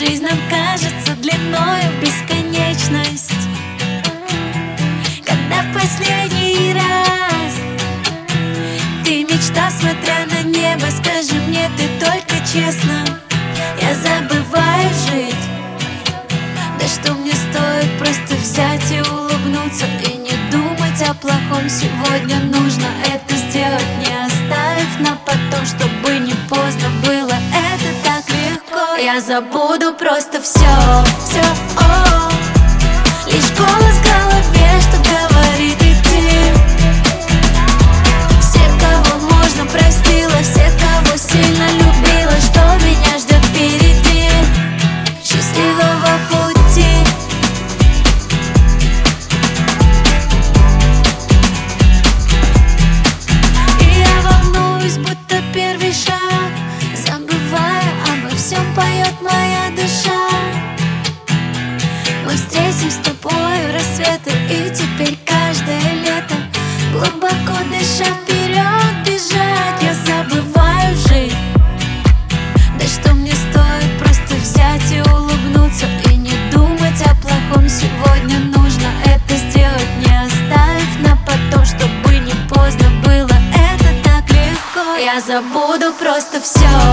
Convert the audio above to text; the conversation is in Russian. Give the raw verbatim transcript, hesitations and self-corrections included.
жизнь нам кажется длиною в бесконечность. Когда в последний раз ты мечтал, смотря на небо, скажи мне ты только честно, я забываю жить. Да что мне стоит просто взять и улыбнуться и не думать о плохом. Сегодня нужно это сделать, не оставив на потом, чтобы не поздно было. Это так легко. Я забуду просто все, все, о, лишь голос в голове, что говорит идти. Всех, кого можно, простила, всех, кого сильно любила, что меня ждет впереди. Счастливого пути. И я волнуюсь, будто первый шаг, забывая обо всем, поет моя душа. Мы встретим с тобою рассветы, и теперь каждое лето, глубоко дыша, вперед бежать. Я забываю жить. Да что мне стоит просто взять и улыбнуться и не думать о плохом. Сегодня нужно это сделать, не оставив на потом, чтобы не поздно было. Это так легко. Я забуду просто все.